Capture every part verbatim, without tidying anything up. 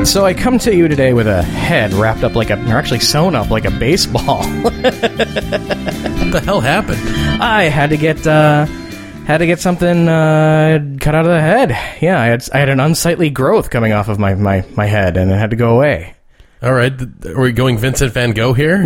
So I come to you today with a head wrapped up like a, or actually sewn up like a baseball. What the hell happened? I had to get, uh, had to get something uh, cut out of the head. Yeah, I had, I had an unsightly growth coming off of my, my, my head, and it had to go away. All right, are we going Vincent Van Gogh here?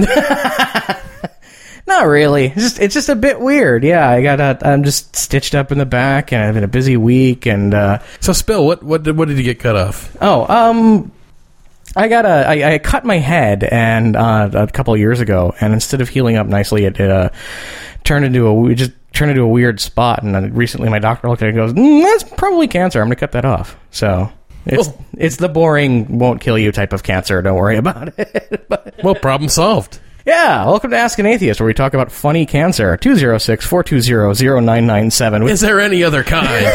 Not really. It's just, it's just a bit weird. Yeah, I got a, I'm just stitched up in the back, and I've been a busy week, and uh, so Spill, what what did what did you get cut off? Oh, um, I got a, I, I cut my head, and uh, a couple of years ago, and instead of healing up nicely, it, it uh, turned into a, it just turned into a weird spot. And then recently, my doctor looked at it and goes, mm, "That's probably cancer. I'm going to cut that off." So. It's oh. it's the boring, won't kill you type of cancer. Don't worry about it. But, well, problem solved. Yeah, welcome to Ask an Atheist, where we talk about funny cancer. two oh six, four two zero, zero nine nine seven. Is there any other kind?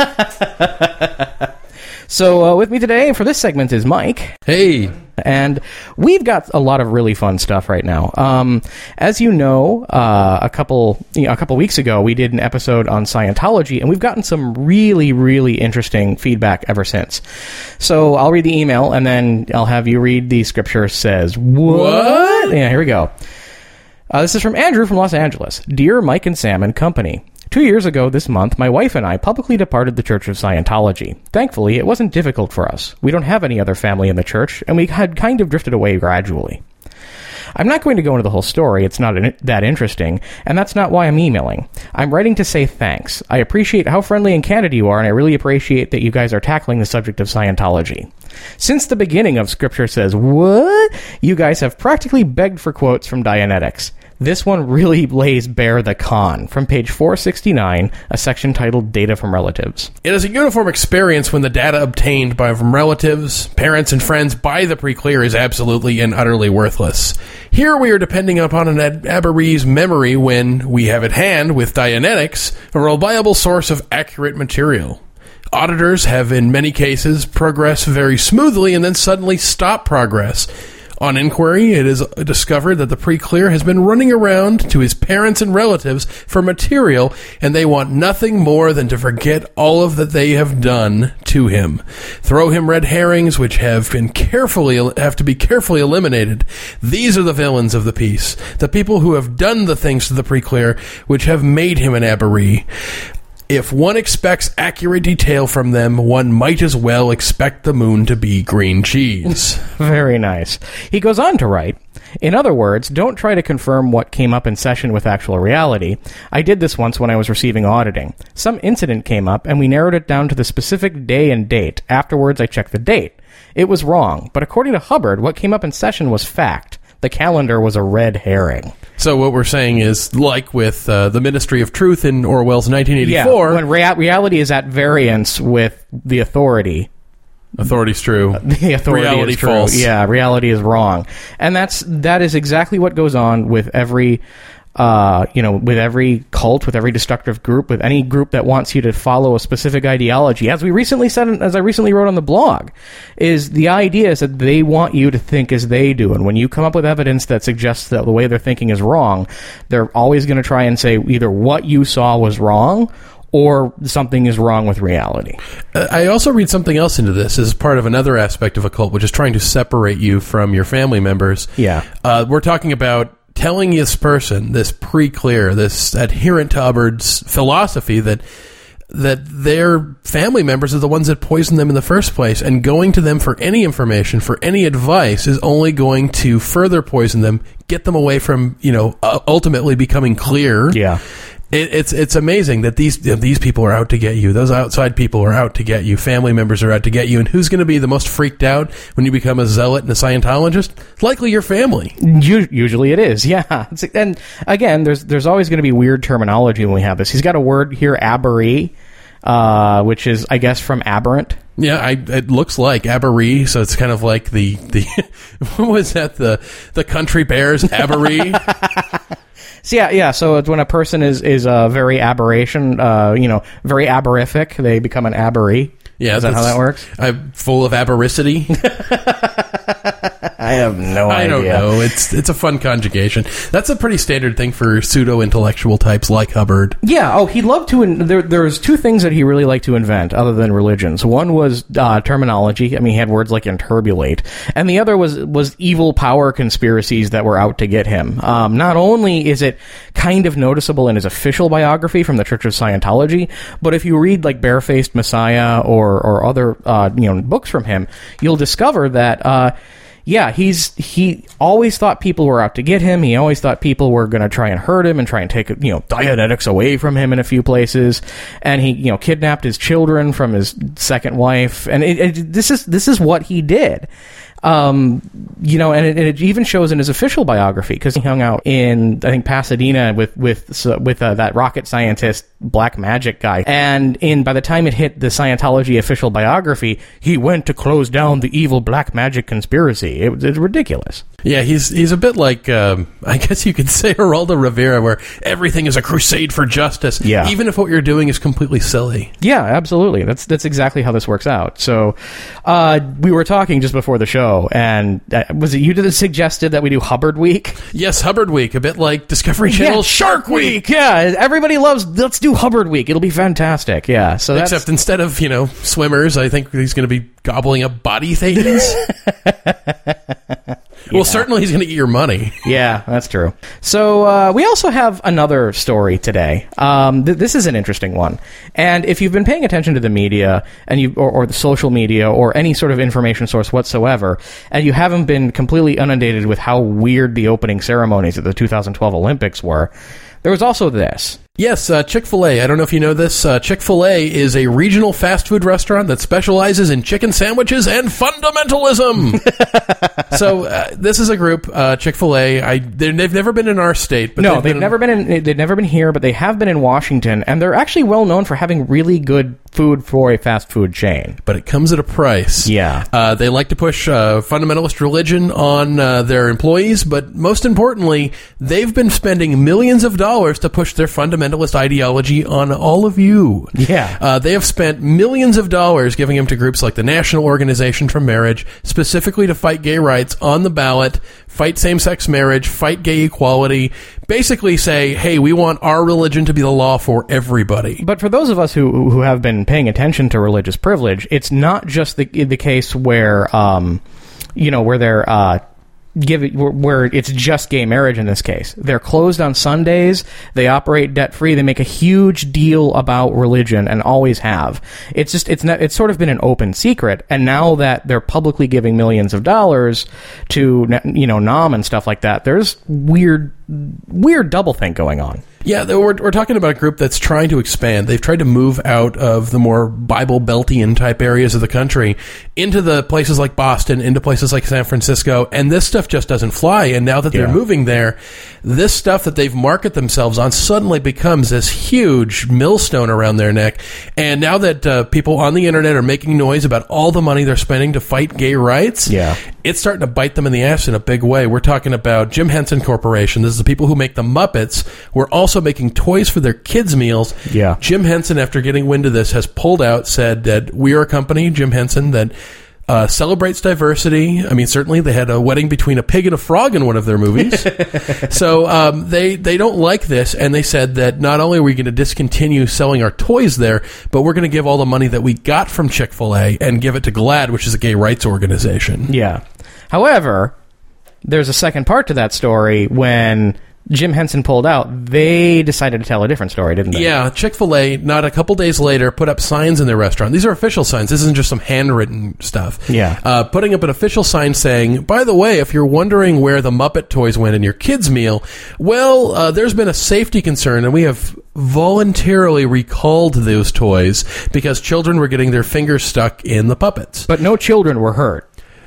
So uh, with me today for this segment is Mike. Hey. And we've got a lot of really fun stuff right now. Um, as you know, uh, a couple you know, a couple weeks ago, we did an episode on Scientology, and we've gotten some really, really interesting feedback ever since. So I'll read the email, and then I'll have you read the scripture says, what? what? Yeah, here we go. Uh, this is from Andrew from Los Angeles. Dear Mike and Sam and company. Two years ago this month, my wife and I publicly departed the Church of Scientology. Thankfully, it wasn't difficult for us. We don't have any other family in the church, and we had kind of drifted away gradually. I'm not going to go into the whole story, it's not in- that interesting, and that's not why I'm emailing. I'm writing to say thanks. I appreciate how friendly and candid you are, and I really appreciate that you guys are tackling the subject of Scientology. Since the beginning of Scripture Says What, you guys have practically begged for quotes from Dianetics. This one really lays bare the con, from page four sixty-nine, a section titled Data from Relatives. It is a uniform experience when the data obtained by from relatives, parents, and friends by the pre-clear is absolutely and utterly worthless. Here we are depending upon an Ab- Abaree's memory when we have at hand, with Dianetics, a reliable source of accurate material. Auditors have, in many cases, progressed very smoothly and then suddenly stop progress. On inquiry, it is discovered that the pre-clear has been running around to his parents and relatives for material, and they want nothing more than to forget all of that they have done to him. Throw him red herrings, which have been carefully have to be carefully eliminated. These are the villains of the piece, the people who have done the things to the pre-clear which have made him an Abaree. If one expects accurate detail from them, one might as well expect the moon to be green cheese. Very nice. He goes on to write, in other words, don't try to confirm what came up in session with actual reality. I did this once when I was receiving auditing. Some incident came up, and we narrowed it down to the specific day and date. Afterwards, I checked the date. It was wrong, but according to Hubbard, what came up in session was fact. The calendar was a red herring. So what we're saying is, like with uh, the Ministry of Truth in Orwell's nineteen eighty-four... Yeah, when rea- reality is at variance with the authority. Authority's true. The authority reality is true. false. Yeah, reality is wrong. And that's that is exactly what goes on with every... Uh, you know, with every cult, with every destructive group, with any group that wants you to follow a specific ideology, as we recently said, as I recently wrote on the blog, is the idea is that they want you to think as they do. And when you come up with evidence that suggests that the way they're thinking is wrong, they're always going to try and say either what you saw was wrong or something is wrong with reality. Uh, I also read something else into this as part of another aspect of a cult, which is trying to separate you from your family members. Yeah. Uh, we're talking about telling this person, this pre-clear, this adherent to Hubbard's philosophy, that that their family members are the ones that poisoned them in the first place, and going to them for any information, for any advice, is only going to further poison them, get them away from, you know, uh, ultimately becoming clear. Yeah. It, it's it's amazing that these these people are out to get you. Those outside people are out to get you. Family members are out to get you. And who's going to be the most freaked out when you become a zealot and a Scientologist? Likely your family. Usually it is, yeah. It's, and again, there's there's always going to be weird terminology when we have this. He's got a word here, Abaree, uh, which is, I guess, from aberrant. Yeah, I, it looks like Abaree, so it's kind of like the, the what was that, the the country bears, Abaree? So yeah, yeah. So it's when a person is is a uh, very aberration, uh, you know, very aberific, they become an Abaree. Yeah, is that how that works? I'm full of abericity. I have no I idea. don't know. It's it's a fun conjugation. That's a pretty standard thing for pseudo-intellectual types like Hubbard. Yeah. Oh, he loved to. In, there, there was two things that he really liked to invent, other than religions. One was uh, terminology. I mean, he had words like interbulate, and the other was was evil power conspiracies that were out to get him. Um, not only is it kind of noticeable in his official biography from the Church of Scientology, but if you read like Barefaced Messiah or or other uh, you know books from him, you'll discover that. Uh, Yeah, he's he always thought people were out to get him. He always thought people were going to try and hurt him and try and take, you know, Dianetics away from him in a few places. And he, you know, kidnapped his children from his second wife. And it, it, this is this is what he did. Um, you know, and it, and it even shows in his official biography because he hung out in, I think, Pasadena with with so, with uh, that rocket scientist, Black Magic guy. And in by the time it hit the Scientology official biography, he went to close down the evil Black Magic conspiracy. It, it's ridiculous. Yeah, he's he's a bit like, um, I guess you could say Geraldo Rivera, where everything is a crusade for justice, yeah. even if what you're doing is completely silly. Yeah, absolutely. That's that's exactly how this works out. So, uh, we were talking just before the show, and uh, was it you that suggested that we do Hubbard Week? Yes, Hubbard Week, a bit like Discovery Channel's yeah, Shark Week. Yeah, everybody loves, let's do Hubbard Week. It'll be fantastic. Yeah, so that's... Except instead of, you know, swimmers, I think he's going to be gobbling up body things. Yeah. Well, certainly he's going to eat your money. Yeah, that's true. So uh, we also have another story today. Um, th- this is an interesting one. And if you've been paying attention to the media and you, or, or the social media or any sort of information source whatsoever, and you haven't been completely inundated with how weird the opening ceremonies at the two thousand twelve Olympics were, there was also this. Yes, uh, Chick-fil-A. I don't know if you know this. Uh, Chick-fil-A is a regional fast food restaurant that specializes in chicken sandwiches and fundamentalism. So uh, this is a group, uh, Chick-fil-A. I they've never been in our state, but no, they've, they've been never been in. They've never been here, but they have been in Washington, and they're actually well known for having really good food for a fast food chain. But it comes at a price. Yeah, uh, they like to push uh, fundamentalist religion on uh, their employees, but most importantly, they've been spending millions of dollars to push their fundamentalist ideology on all of you. Yeah. Uh, they have spent millions of dollars giving them to groups like the National Organization for Marriage, specifically to fight gay rights on the ballot, fight same-sex marriage, fight gay equality, basically say, hey, we want our religion to be the law for everybody. But for those of us who who have been paying attention to religious privilege, it's not just the the case where, um, you know, where they're uh, give it where it's just gay marriage in this case. They're closed on Sundays. They operate debt free. They make a huge deal about religion and always have. It's just it's not, it's sort of been an open secret. And now that they're publicly giving millions of dollars to, you know, N A M and stuff like that, there's weird weird doublethink going on. Yeah, we're, we're talking about a group that's trying to expand. They've tried to move out of the more Bible Beltian type areas of the country into the places like Boston, into places like San Francisco, and this stuff just doesn't fly. And now that they're yeah. moving there, this stuff that they've marketed themselves on suddenly becomes this huge millstone around their neck. And now that uh, people on the internet are making noise about all the money they're spending to fight gay rights, yeah. it's starting to bite them in the ass in a big way. We're talking about Jim Henson Corporation. This is the people who make the Muppets. We're also making toys for their kids' meals. Yeah. Jim Henson, after getting wind of this, has pulled out, said that we are a company, Jim Henson, that uh, celebrates diversity. I mean, certainly they had a wedding between a pig and a frog in one of their movies. So um, they, they don't like this, and they said that not only are we going to discontinue selling our toys there, but we're going to give all the money that we got from Chick-fil-A and give it to GLAAD, which is a gay rights organization. Yeah. However, there's a second part to that story. When Jim Henson pulled out, they decided to tell a different story, didn't they? Yeah, Chick-fil-A, not a couple days later, put up signs in their restaurant. These are official signs. This isn't just some handwritten stuff. Yeah. Uh, putting up an official sign saying, by the way, if you're wondering where the Muppet toys went in your kids' meal, well, uh, there's been a safety concern, and we have voluntarily recalled those toys because children were getting their fingers stuck in the puppets. But no children were hurt.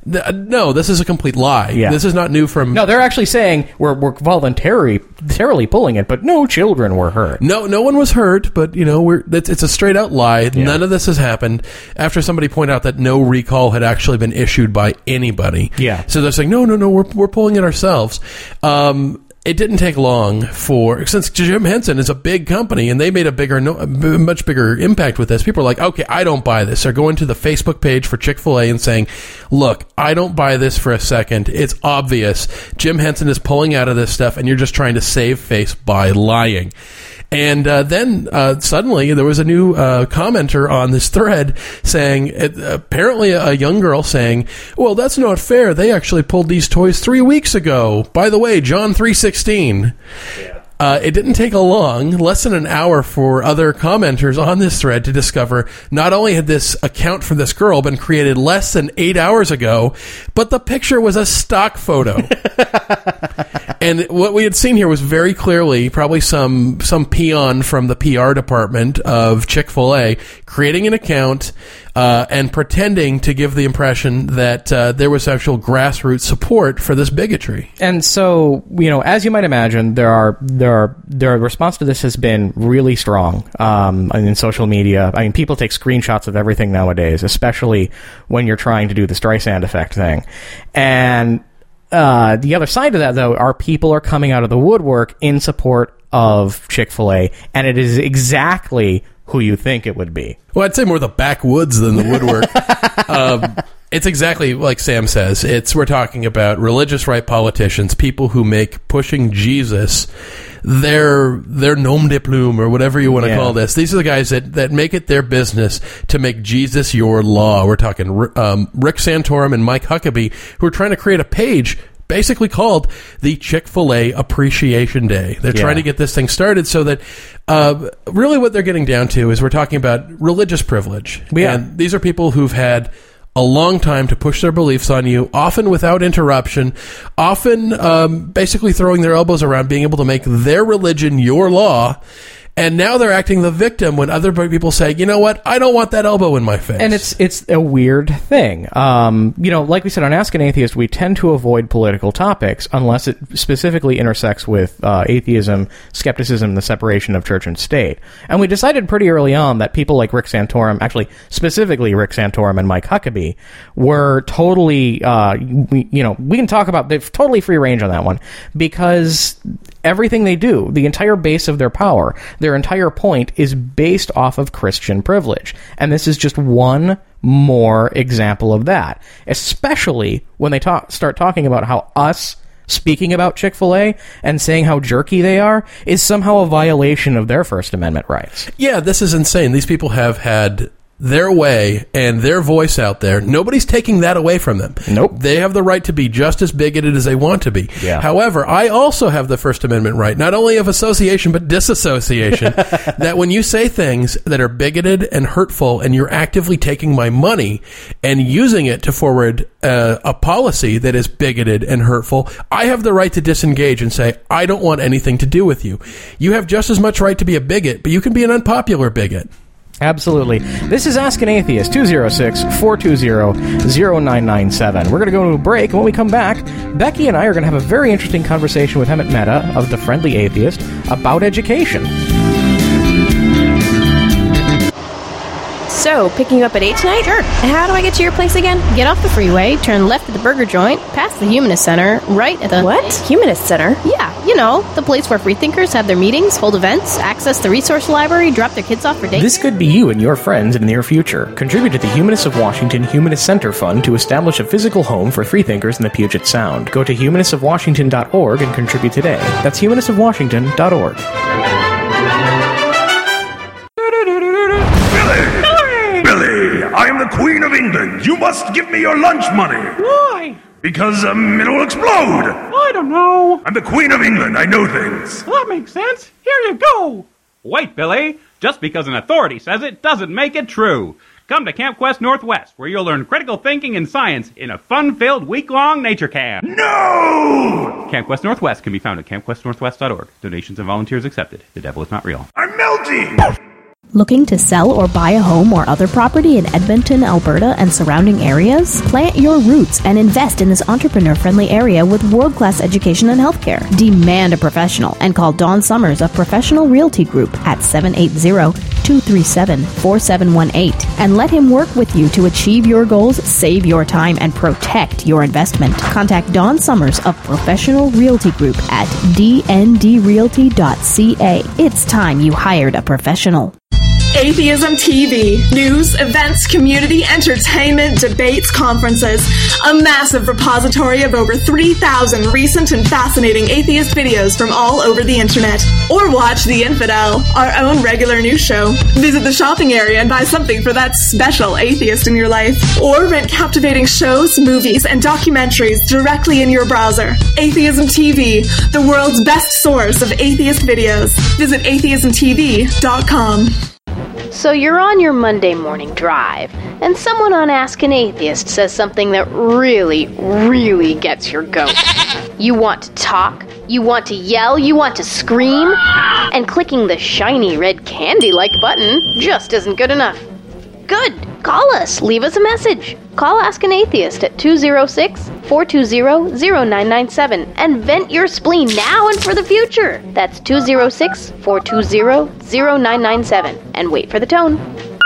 No, this is a complete lie. Yeah. This is not new from... No, they're actually saying we're, we're voluntarily, voluntarily pulling it, but no children were hurt. No, no one was hurt, but, you know, we're it's, it's a straight-out lie. Yeah. None of this has happened after somebody pointed out that no recall had actually been issued by anybody. Yeah. So they're saying, no, no, no, we're, we're pulling it ourselves. Um... it didn't take long for, since Jim Henson is a big company and they made a bigger, no, a much bigger impact with this, people are like, okay, I don't buy this. They're going to the Facebook page for Chick-fil-A and saying, look, I don't buy this for a second. It's obvious. Jim Henson is pulling out of this stuff and you're just trying to save face by lying. And uh, then uh, suddenly there was a new uh, commenter on this thread saying, uh, apparently a young girl saying, well, that's not fair. They actually pulled these toys three weeks ago. By the way, John three sixteen. Yeah. Uh, it didn't take a long, less than an hour for other commenters on this thread to discover not only had this account for this girl been created less than eight hours ago, but the picture was a stock photo. And what we had seen here was very clearly probably some some peon from the P R department of Chick-fil-A creating an account uh, and pretending to give the impression that uh, there was actual grassroots support for this bigotry. And so, you know, as you might imagine, there are there are their response to this has been really strong um, in social media. I mean, people take screenshots of everything nowadays, especially when you're trying to do the Streisand effect thing. And Uh, the other side of that, though, are people are coming out of the woodwork in support of Chick-fil-A, and it is exactly who you think it would be. Well, I'd say more the backwoods than the woodwork. um, it's exactly like Sam says. It's we're talking about religious right politicians, people who make pushing Jesus their their nom de plume or whatever you want to yeah. call this. These are the guys that, that make it their business to make Jesus your law. We're talking um, Rick Santorum and Mike Huckabee, who are trying to create a page basically called the Chick-fil-A Appreciation Day. They're yeah. trying to get this thing started so that uh, really what they're getting down to is we're talking about religious privilege. Yeah. And these are people who've had a long time to push their beliefs on you, often without interruption, often um, basically throwing their elbows around, being able to make their religion your law. And now they're acting the victim when other people say, you know what, I don't want that elbow in my face. And it's it's a weird thing. Um, you know, like we said on Ask an Atheist, we tend to avoid political topics unless it specifically intersects with uh, atheism, skepticism, the separation of church and state. And we decided pretty early on that people like Rick Santorum, actually specifically Rick Santorum and Mike Huckabee, were totally, uh, we, you know, we can talk about, they've totally free range on that one, because everything they do, the entire base of their power, their entire point is based off of Christian privilege. And this is just one more example of that, especially when they talk, start talking about how us speaking about Chick-fil-A and saying how jerky they are is somehow a violation of their First Amendment rights. Yeah, this is insane. These people have had their way and their voice out there. Nobody's taking that away from them. Nope. They have the right to be just as bigoted as they want to be. Yeah. However, I also have the First Amendment right, not only of association, but disassociation, that when you say things that are bigoted and hurtful and you're actively taking my money and using it to forward uh, a policy that is bigoted and hurtful, I have the right to disengage and say, I don't want anything to do with you. You have just as much right to be a bigot, but you can be an unpopular bigot. Absolutely. This is Ask an Atheist, two oh six, four two zero, zero nine nine seven. We're going to go to a break, and when we come back, Becky and I are going to have a very interesting conversation with Hemant Mehta of The Friendly Atheist about education. So, picking you up at eight tonight? Sure. And how do I get to your place again? Get off the freeway, turn left at the burger joint, past the Humanist Center, right at the... What? Humanist Center? Yeah, you know, the place where freethinkers have their meetings, hold events, access the resource library, drop their kids off for daycare. This could be you and your friends in the near future. Contribute to the Humanists of Washington Humanist Center Fund to establish a physical home for freethinkers in the Puget Sound. Go to humanists of washington dot org and contribute today. That's humanists of washington dot org. I am the Queen of England. You must give me your lunch money. Why? Because um, it will explode. I don't know. I'm the Queen of England. I know things. Well, that makes sense. Here you go. Wait, Billy. Just because an authority says it doesn't make it true. Come to Camp Quest Northwest, where you'll learn critical thinking and science in a fun-filled week-long nature camp. No! Camp Quest Northwest can be found at camp quest northwest dot org. Donations and volunteers accepted. The devil is not real. I'm melting! Looking to sell or buy a home or other property in Edmonton, Alberta, and surrounding areas? Plant your roots and invest in this entrepreneur-friendly area with world-class education and healthcare. Demand a professional and call Dawn Summers of Professional Realty Group at seven eight zero, two three seven, four seven one eight and let him work with you to achieve your goals, save your time, and protect your investment. Contact Don Summers of Professional Realty Group at d n d realty dot c a. It's time you hired a professional. Atheism T V. News, events, community, entertainment, debates, conferences. A massive repository of over three thousand recent and fascinating atheist videos from all over the internet. Or watch The Infidel, our own regular news show. Visit the shopping area and buy something for that special atheist in your life. Or rent captivating shows, movies, and documentaries directly in your browser. Atheism T V, the world's best source of atheist videos. Visit atheism t v dot com. So you're on your Monday morning drive, and someone on Ask an Atheist says something that really, really gets your goat. You want to talk, you want to yell, you want to scream, and clicking the shiny red candy-like button just isn't good enough. Good! Call us, leave us a message. Call Ask an Atheist at two oh six, four two zero, zero nine nine seven and vent your spleen now and for the future. That's two oh six, four two zero, zero nine nine seven. And wait for the tone.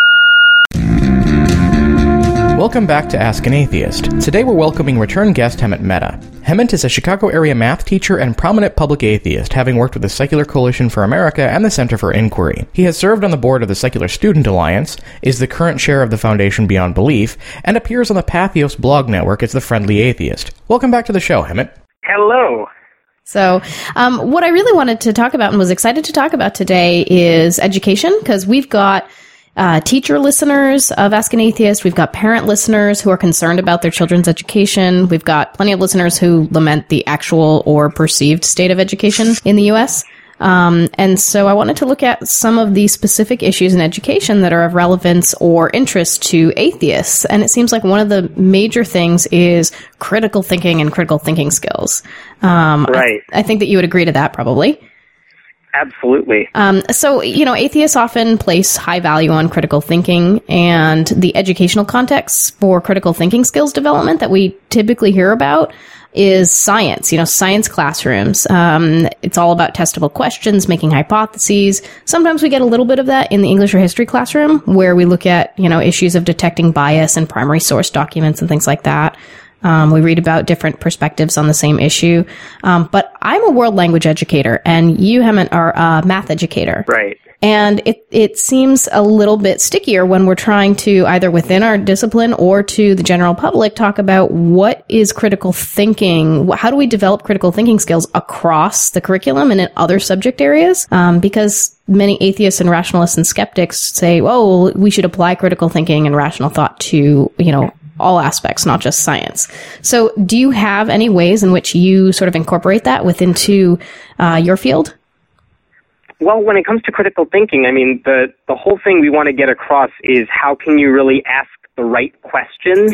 Welcome back to Ask an Atheist. Today we're welcoming return guest Hemant Mehta. Hemant is a Chicago area math teacher and prominent public atheist, having worked with the Secular Coalition for America and the Center for Inquiry. He has served on the board of the Secular Student Alliance, is the current chair of the Foundation Beyond Belief, and appears on the Patheos blog network as the Friendly Atheist. Welcome back to the show, Hemant. Hello. So um, what I really wanted to talk about and was excited to talk about today is education, because we've got Uh, teacher listeners of Ask an Atheist. We've got parent listeners who are concerned about their children's education. We've got plenty of listeners who lament the actual or perceived state of education in the U S. Um, and so I wanted to look at some of the specific issues in education that are of relevance or interest to atheists. And it seems like one of the major things is critical thinking and critical thinking skills. Um, right. I, I think that you would agree to that probably. Absolutely. Um, so, you know, atheists often place high value on critical thinking, and the educational context for critical thinking skills development that we typically hear about is science, you know, science classrooms. Um, it's all about testable questions, making hypotheses. Sometimes we get a little bit of that in the English or history classroom, where we look at, you know, issues of detecting bias in primary source documents and things like that. Um, we read about different perspectives on the same issue. Um, but I'm a world language educator, and you, Hemant, are a math educator. Right. And it, it seems a little bit stickier when we're trying to, either within our discipline or to the general public, talk about what is critical thinking. How do we develop critical thinking skills across the curriculum and in other subject areas? Um, because many atheists and rationalists and skeptics say, oh, we should apply critical thinking and rational thought to, you know, all aspects, not just science. So do you have any ways in which you sort of incorporate that within to uh, your field? Well, when it comes to critical thinking, I mean, the, the whole thing we want to get across is how can you really ask the right questions?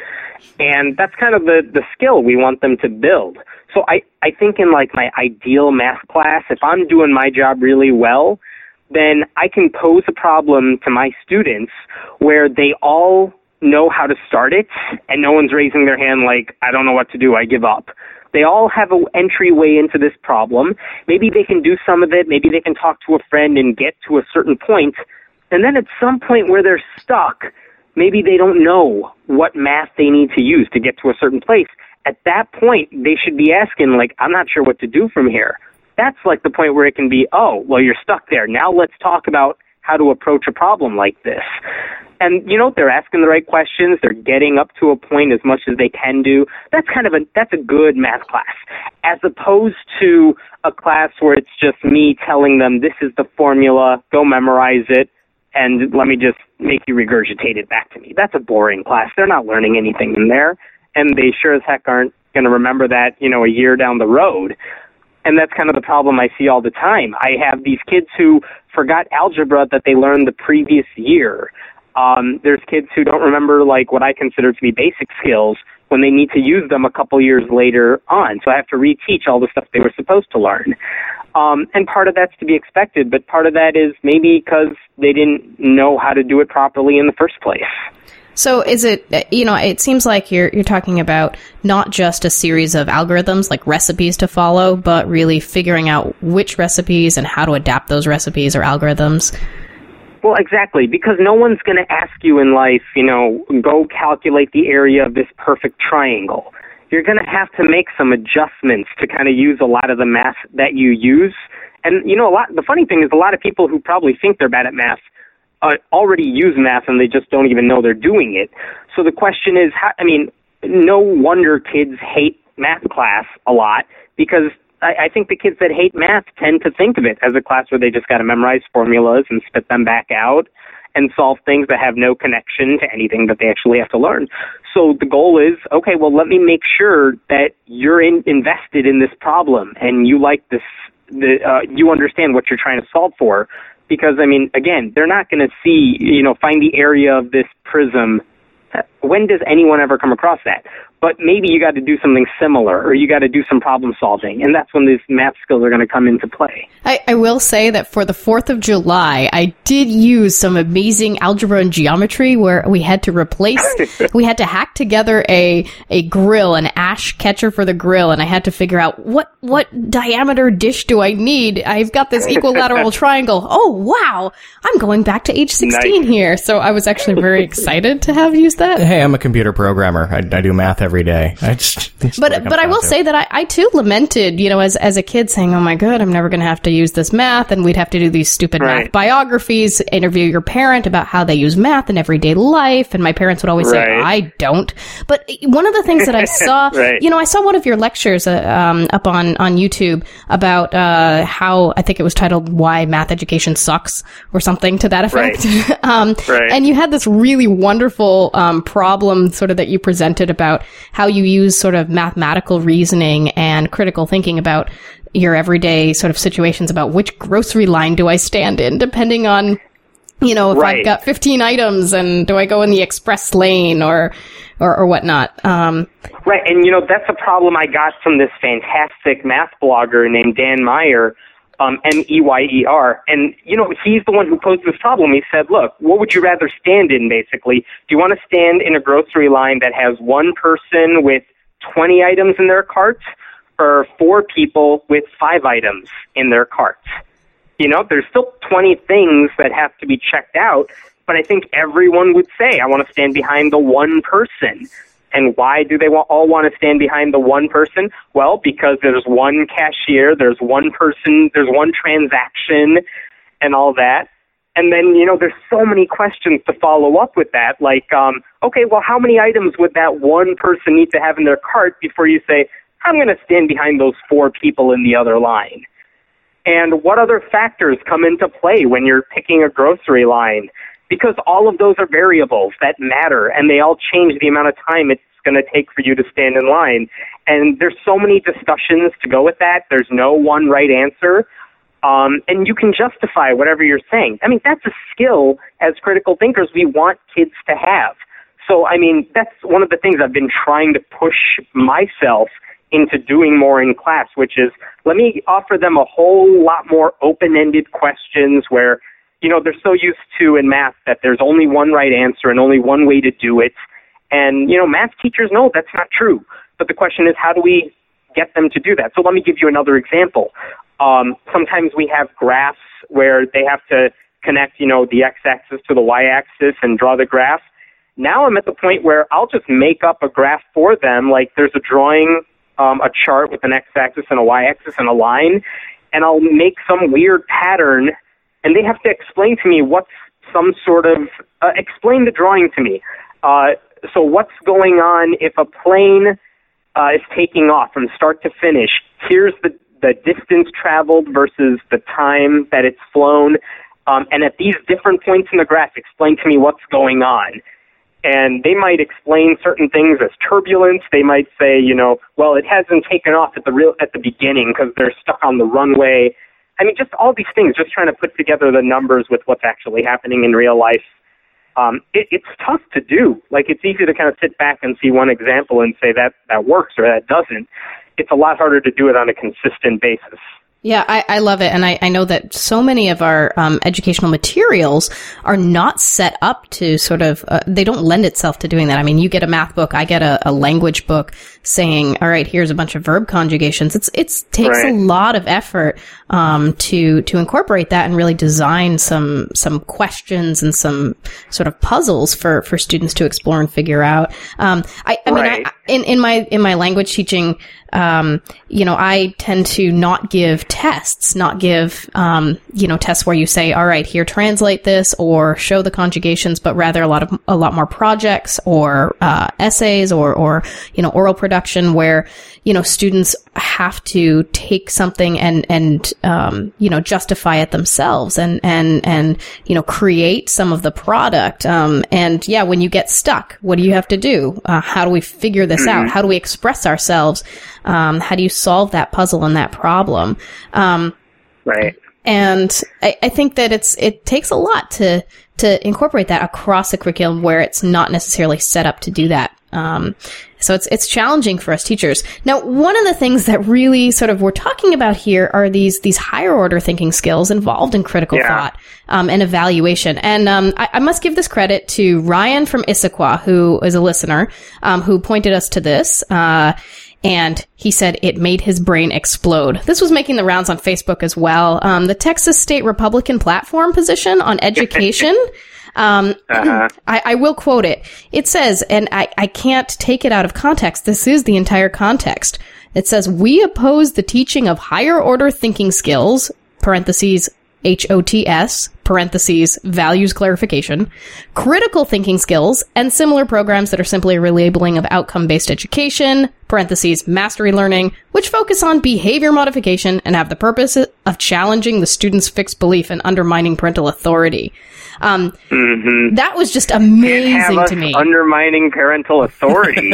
And that's kind of the, the skill we want them to build. So I, I think in like my ideal math class, if I'm doing my job really well, then I can pose a problem to my students where they all know how to start it, and no one's raising their hand like, I don't know what to do, I give up. They all have an entryway into this problem. Maybe they can do some of it, maybe they can talk to a friend and get to a certain point, and then at some point where they're stuck, maybe they don't know what math they need to use to get to a certain place. At that point, they should be asking, like, I'm not sure what to do from here. That's like the point where it can be, oh, well, you're stuck there. Now let's talk about how to approach a problem like this. And, you know, they're asking the right questions. They're getting up to a point as much as they can do. That's kind of a, that's a good math class, as opposed to a class where it's just me telling them this is the formula, go memorize it, and let me just make you regurgitate it back to me. That's a boring class. They're not learning anything in there, and they sure as heck aren't going to remember that, you know, a year down the road. And that's kind of the problem I see all the time. I have these kids who forgot algebra that they learned the previous year. Um, there's kids who don't remember, like, what I consider to be basic skills when they need to use them a couple years later on. So I have to reteach all the stuff they were supposed to learn. Um, and part of that's to be expected, but part of that is maybe because they didn't know how to do it properly in the first place. So is it, you know, it seems like you're you're talking about not just a series of algorithms, like recipes to follow, but really figuring out which recipes and how to adapt those recipes or algorithms. Well, exactly, because no one's going to ask you in life, you know, go calculate the area of this perfect triangle. You're going to have to make some adjustments to kind of use a lot of the math that you use. And, you know, a lot. The funny thing is a lot of people who probably think they're bad at math uh, already use math and they just don't even know they're doing it. So the question is, how, I mean, no wonder kids hate math class a lot, because I, I think the kids that hate math tend to think of it as a class where they just got to memorize formulas and spit them back out and solve things that have no connection to anything that they actually have to learn. So the goal is, okay, well, let me make sure that you're in, invested in this problem and you like this, the, uh, you understand what you're trying to solve for. Because, I mean, again, they're not going to see, you know, find the area of this prism. When does anyone ever come across that? But maybe you got to do something similar, or you got to do some problem solving, and that's when these math skills are going to come into play. I, I will say that for the fourth of July, I did use some amazing algebra and geometry where we had to replace, we had to hack together a a grill, an ash catcher for the grill, and I had to figure out what, what diameter dish do I need? I've got this equilateral triangle. Oh, wow! I'm going back to age sixteen nice. Here. So I was actually very excited to have used that. Hey, I'm a computer programmer. I, I do math every day. I just, but but I will to. say that I, I too lamented, you know, as as a kid saying, oh my God, I'm never going to have to use this math, and we'd have to do these stupid right. math biographies, interview your parent about how they use math in everyday life, and my parents would always right. say, I don't. But one of the things that I saw, right. you know, I saw one of your lectures uh, um, up on, on YouTube about uh, how, I think it was titled Why Math Education Sucks, or something to that effect. Right. um, right. And you had this really wonderful um, problem sort of that you presented about how you use sort of mathematical reasoning and critical thinking about your everyday sort of situations about which grocery line do I stand in, depending on, you know, if right. I've got fifteen items and do I go in the express lane or, or, or whatnot. Um, right. And, you know, that's a problem I got from this fantastic math blogger named Dan Meyer, um, M E Y E R. And, you know, he's the one who posed this problem. He said, look, what would you rather stand in, basically? Do you want to stand in a grocery line that has one person with twenty items in their cart, or four people with five items in their carts? You know, there's still twenty things that have to be checked out, but I think everyone would say, I want to stand behind the one person. And why do they all want to stand behind the one person? Well, because there's one cashier, there's one person, there's one transaction, and all that. And then, you know, there's so many questions to follow up with that. Like, um, okay, well, how many items would that one person need to have in their cart before you say, I'm going to stand behind those four people in the other line? And what other factors come into play when you're picking a grocery line? Because all of those are variables that matter, and they all change the amount of time it's going to take for you to stand in line. And there's so many discussions to go with that. There's no one right answer. Um, and you can justify whatever you're saying. I mean, that's a skill as critical thinkers we want kids to have. So, I mean, that's one of the things I've been trying to push myself into doing more in class, which is let me offer them a whole lot more open-ended questions where, you know, they're so used to in math that there's only one right answer and only one way to do it. And, you know, math teachers know that's not true. But the question is, how do we get them to do that? So let me give you another example. Um, sometimes we have graphs where they have to connect, you know, the x-axis to the y-axis and draw the graph. Now I'm at the point where I'll just make up a graph for them. Like there's a drawing, um, a chart with an x-axis and a y-axis and a line, and I'll make some weird pattern, and they have to explain to me what's some sort of, uh, explain the drawing to me. Uh, so what's going on if a plane uh, is taking off from start to finish? Here's the, the distance traveled versus the time that it's flown. Um, and at these different points in the graph, explain to me what's going on. And they might explain certain things as turbulence. They might say, you know, well, it hasn't taken off at the real at the beginning because they're stuck on the runway. I mean, just all these things, just trying to put together the numbers with what's actually happening in real life. Um, it, it's tough to do. Like, it's easy to kind of sit back and see one example and say that that works or that doesn't. It's a lot harder to do it on a consistent basis. Yeah, I, I love it. And I, I know that so many of our um, educational materials are not set up to sort of, uh, they don't lend itself to doing that. I mean, you get a math book, I get a, a language book saying, all right, here's a bunch of verb conjugations. It's, it's takes right. a lot of effort um, to to incorporate that and really design some some questions and some sort of puzzles for, for students to explore and figure out. Um, I, I right. mean, I, in, in my in my language teaching, Um, you know, I tend to not give tests, not give, um, you know, tests where you say, all right, here, translate this or show the conjugations, but rather a lot of, a lot more projects or, uh, essays or, or, you know, oral production where, you know, students have to take something and, and, um, you know, justify it themselves and, and, and, you know, create some of the product. Um, and yeah, when you get stuck, what do you have to do? Uh, how do we figure this out? How do we express ourselves? Um, how do you solve that puzzle and that problem? Um, right. And I, I think that it's, it takes a lot to, to incorporate that across a curriculum where it's not necessarily set up to do that. Um, so it's, it's challenging for us teachers. Now, one of the things that really sort of we're talking about here are these, these higher order thinking skills involved in critical yeah. thought, um, and evaluation. And, um, I, I must give this credit to Ryan from Issaquah, who is a listener, um, who pointed us to this, uh, and he said it made his brain explode. This was making the rounds on Facebook as well. Um, the Texas State Republican platform position on education. Um, uh-huh. I, I will quote it. It says, and I, I can't take it out of context. This is the entire context. It says, we oppose the teaching of higher order thinking skills, parentheses, H O T S, parentheses, values clarification, critical thinking skills, and similar programs that are simply a relabeling of outcome-based education, parentheses, mastery learning, which focus on behavior modification and have the purpose of challenging the student's fixed belief and undermining parental authority. Um, mm-hmm. That was just amazing Can't have to us me. Undermining parental authority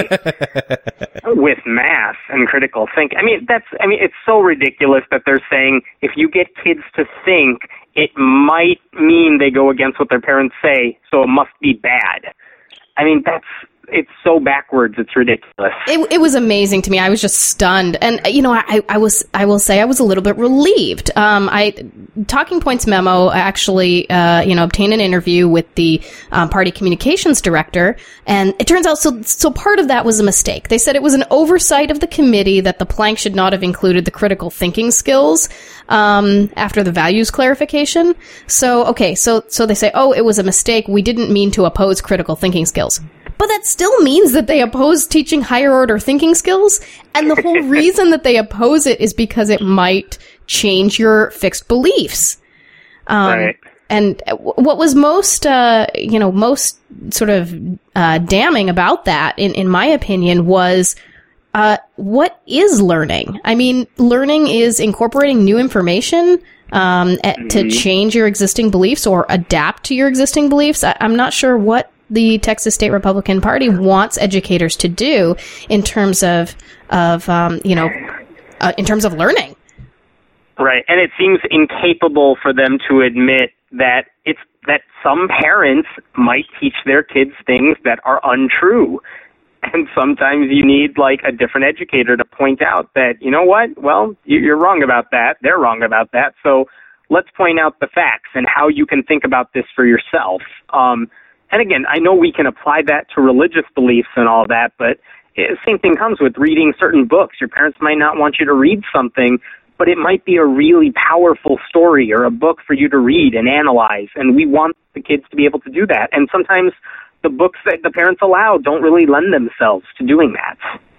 with math and critical thinking. I mean, that's, I mean, it's so ridiculous that they're saying if you get kids to think, it might mean they go against what their parents say, so it must be bad. I mean, that's, it's so backwards, it's ridiculous. It, it was amazing to me. I was just stunned. And, you know, I, I was, I will say I was a little bit relieved. Um, I, Talking Points Memo actually, uh, you know, obtained an interview with the um, party communications director. And it turns out, so, so part of that was a mistake. They said it was an oversight of the committee that the plank should not have included the critical thinking skills, um, after the values clarification. So, okay, so, so they say, oh, it was a mistake. We didn't mean to oppose critical thinking skills. But that still means that they oppose teaching higher order thinking skills. And the whole reason that they oppose it is because it might change your fixed beliefs. Um, right. And what was most, uh, you know, most sort of uh, damning about that, in, in my opinion, was uh, what is learning? I mean, learning is incorporating new information um, mm-hmm. to change your existing beliefs or adapt to your existing beliefs. I, I'm not sure what the Texas State Republican Party wants educators to do in terms of, of um, you know, uh, in terms of learning. Right, and it seems incapable for them to admit that it's that some parents might teach their kids things that are untrue. And sometimes you need, like, a different educator to point out that, you know what, well, you're wrong about that, they're wrong about that, so let's point out the facts and how you can think about this for yourself. Um, and again, I know we can apply that to religious beliefs and all that, but the same thing comes with reading certain books. Your parents might not want you to read something, but it might be a really powerful story or a book for you to read and analyze, and we want the kids to be able to do that. And sometimes the books that the parents allow don't really lend themselves to doing that.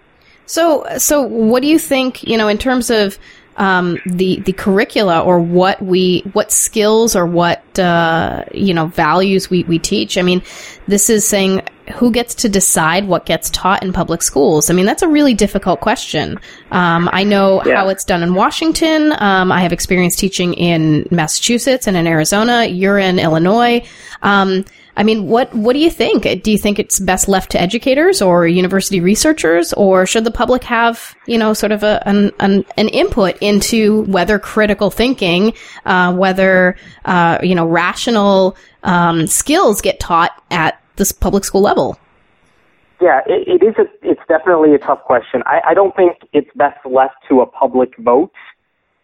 So, so what do you think, you know, in terms of um, the the curricula or what we, what skills or what, uh, you know, values we, we teach? I mean, this is saying who gets to decide what gets taught in public schools? I mean, that's a really difficult question. Um, I know yeah. how it's done in Washington. Um, I have experience teaching in Massachusetts and in Arizona. You're in Illinois. Um, I mean, what, what do you think? Do you think it's best left to educators or university researchers, or should the public have, you know, sort of a, an, an, an input into whether critical thinking, uh, whether, uh, you know, rational, um, skills get taught at this public school level? Yeah, it, it is. A, it's definitely a tough question. I, I don't think it's best left to a public vote.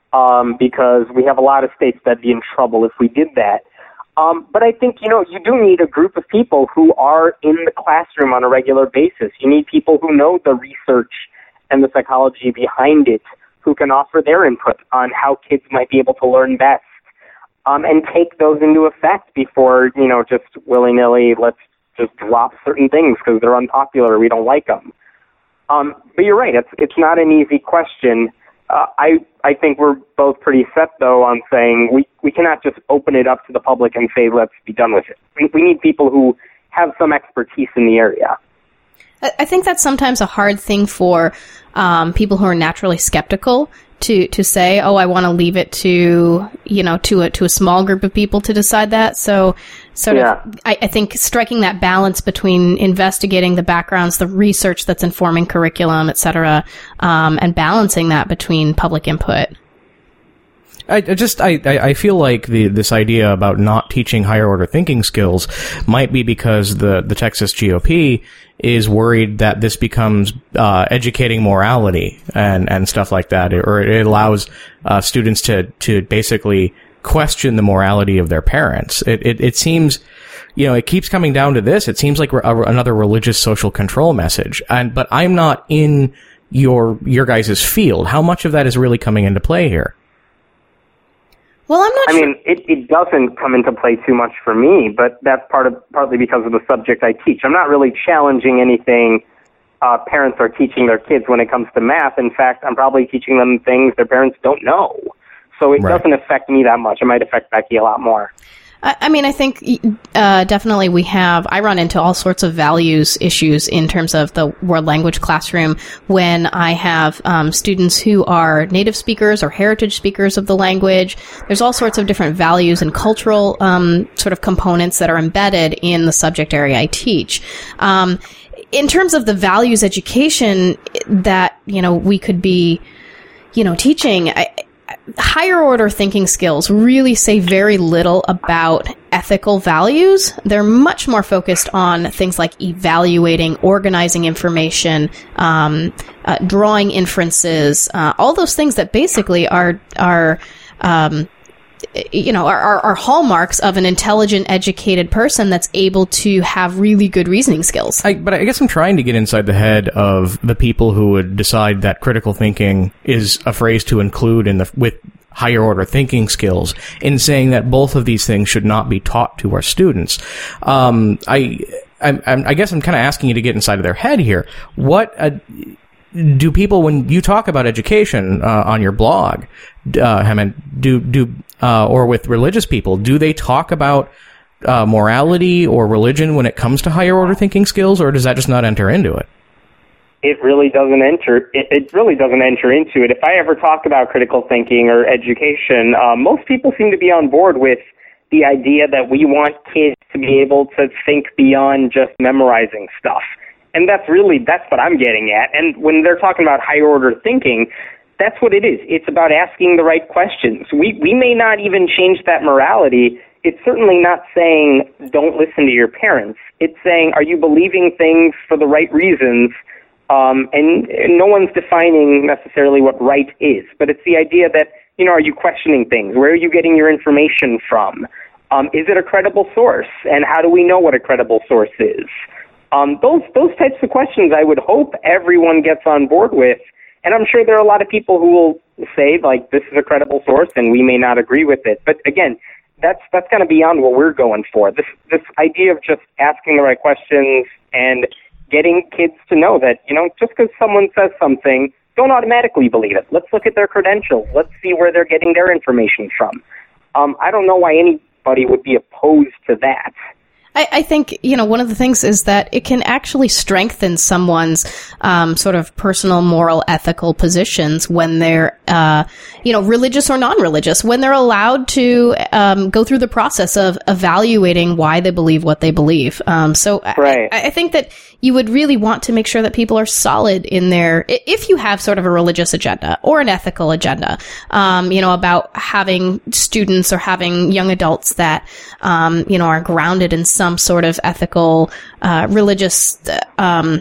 um, because we have a lot of states that'd be in trouble if we did that. Um, but I think, you know, you do need a group of people who are in the classroom on a regular basis. You need people who know the research and the psychology behind it, who can offer their input on how kids might be able to learn best, um, and take those into effect before, you know, just willy-nilly, let's just drop certain things because they're unpopular or we don't like them. Um, but you're right, it's it's not an easy question. Uh, I I think we're both pretty set, though, on saying we, we cannot just open it up to the public and say, let's be done with it. We, we need people who have some expertise in the area. I think that's sometimes a hard thing for um, people who are naturally skeptical to, to say, oh, I want to leave it to, you know, to a, to a small group of people to decide that. So sort yeah. of, I, I think striking that balance between investigating the backgrounds, the research that's informing curriculum, et cetera, um, and balancing that between public input. I, I just, I, I feel like the, this idea about not teaching higher order thinking skills might be because the, the Texas G O P is worried that this becomes, uh, educating morality and, and stuff like that, or it allows, uh, students to, to basically question the morality of their parents. It, it, it seems, you know, it keeps coming down to this. It seems like a, another religious social control message. And, but I'm not in your, your guys' field. How much of that is really coming into play here? Well, I'm not I sure. mean, it, it doesn't come into play too much for me, but that's part of partly because of the subject I teach. I'm not really challenging anything uh, parents are teaching their kids when it comes to math. In fact, I'm probably teaching them things their parents don't know. So it Right. doesn't affect me that much. It might affect Becky a lot more. I mean, I think uh, definitely we have, I run into all sorts of values issues in terms of the world language classroom when I have um, students who are native speakers or heritage speakers of the language. There's all sorts of different values and cultural um, sort of components that are embedded in the subject area I teach. Um, in terms of the values education that, you know, we could be, you know, teaching, I, higher order thinking skills really say very little about ethical values. They're much more focused on things like evaluating, organizing information, um, uh, drawing inferences, uh, all those things that basically are are um, you know are, are, are hallmarks of an intelligent, educated person that's able to have really good reasoning skills. I, but I guess I'm trying to get inside the head of the people who would decide that critical thinking is a phrase to include in the with higher order thinking skills, in saying that both of these things should not be taught to our students. Um, I, I, I guess I'm kind of asking you to get inside of their head here. What uh, do people, when you talk about education uh, on your blog, uh, I mean, do do uh, or with religious people, do they talk about uh, morality or religion when it comes to higher order thinking skills, or does that just not enter into it? It really doesn't enter. It, it really doesn't enter into it. If I ever talk about critical thinking or education, uh, most people seem to be on board with the idea that we want kids to be able to think beyond just memorizing stuff. And that's really, that's what I'm getting at. And when they're talking about higher order thinking, that's what it is. It's about asking the right questions. We we may not even change that morality. It's certainly not saying don't listen to your parents. It's saying, are you believing things for the right reasons? Um, and, and no one's defining necessarily what right is, but it's the idea that, you know, are you questioning things? Where are you getting your information from? Um, is it a credible source? And how do we know what a credible source is? Um, those those types of questions I would hope everyone gets on board with. And I'm sure there are a lot of people who will say, like, this is a credible source and we may not agree with it. But again, that's that's kind of beyond what we're going for. This this idea of just asking the right questions and getting kids to know that, you know, just because someone says something, don't automatically believe it. Let's look at their credentials. Let's see where they're getting their information from. Um, I don't know why anybody would be opposed to that. I, I think, you know, one of the things is that it can actually strengthen someone's um, sort of personal, moral, ethical positions when they're, uh, you know, religious or non-religious, when they're allowed to um, go through the process of evaluating why they believe what they believe. Um, so right. I, I think that you would really want to make sure that people are solid in their, if you have sort of a religious agenda or an ethical agenda, um, you know, about having students or having young adults that, um, you know, are grounded in some sort of ethical, uh, religious, um,